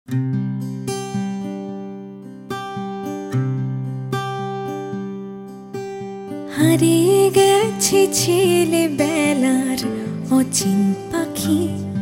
হারিয়ে গেছে ছেলেবেলার অচিন পাখি,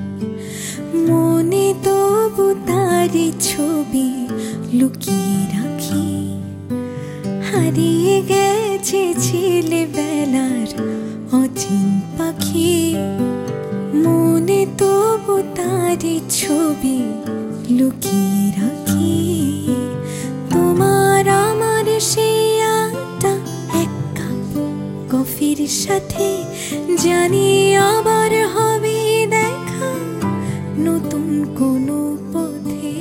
মনে তবু তারি ছবি লুকিয়ে রাখি। হারিয়ে গেছে ছেলেবেলার অচিন পাখি, মনে তবু তারি ছবি লুকিয়ে রাখি। তোমার আমার সেই আড্ডা এক কাপ কফির সাথে, জানি আবার হবে দেখা নতুন কোনো পথে।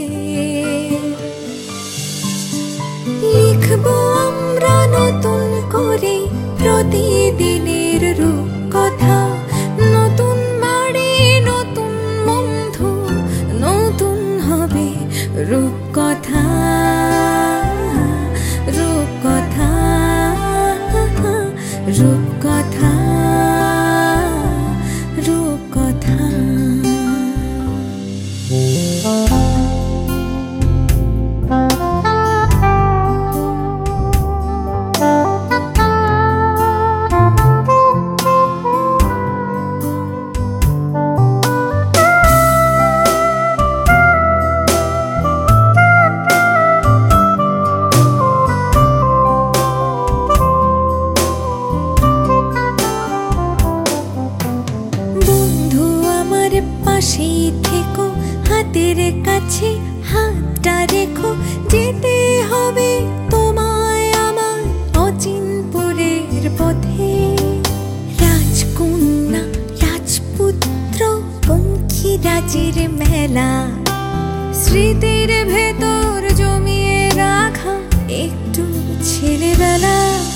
লিখবো আমরা নতুন করে প্রতিদিনের রূপকথা, নতুন বাড়ি নতুন বন্ধু, নতুন হবে রূপকথা। রূপকথা রূপকথা রূপকথা। পাশেই থেকো, হাতের কাছে হাতটা রেখো, যেতে হবে তোমায় আমার অচিনপুরের পথে। রাজকন্যা রাজপুত্র পঙ্খিরাজের মেলা, স্মৃতির ভেতর জমিয়ে রাখা একটু ছেলেবেলা।